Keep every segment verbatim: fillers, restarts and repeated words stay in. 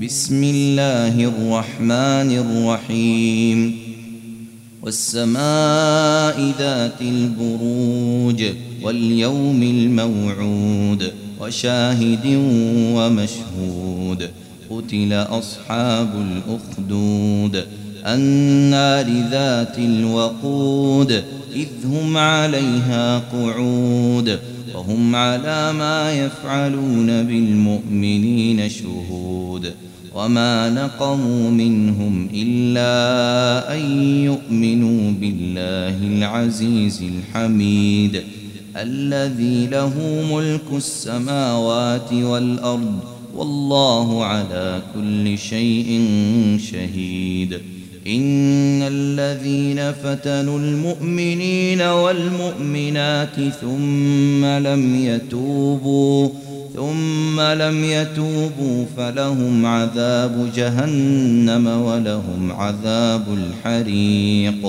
بسم الله الرحمن الرحيم والسماء ذات البروج واليوم الموعود وشاهد ومشهود قتل أصحاب الأخدود النار ذات الوقود إذ هم عليها قعود وهم على ما يفعلون بالمؤمنين شهود وما نقموا منهم إلا أن يؤمنوا بالله العزيز الحميد الذي له ملك السماوات والأرض والله على كل شيء شهيد إن الذين فتنوا المؤمنين والمؤمنات ثم لم يتوبوا ثم لم يتوبوا فلهم عذاب جهنم ولهم عذاب الحريق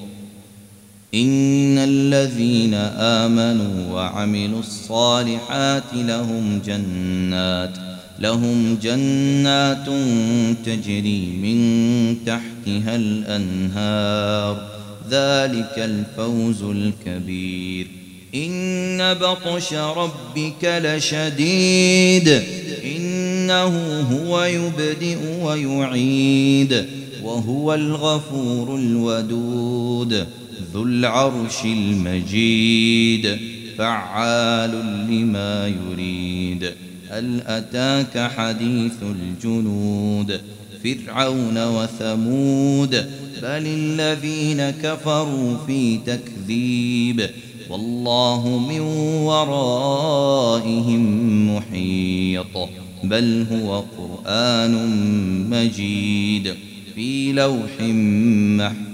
إن الذين آمنوا وعملوا الصالحات لهم جنات لهم جنات تجري من تحتها الأنهار ذلك الفوز الكبير إن بطش ربك لشديد إنه هو يبدئ ويعيد وهو الغفور الودود ذو العرش المجيد فعال لما يريد هل أتاك حديث الجنود فرعون وثمود بل الذين كفروا في تكذيب والله من ورائهم محيط بل هو قرآن مجيد في لوح محفوظ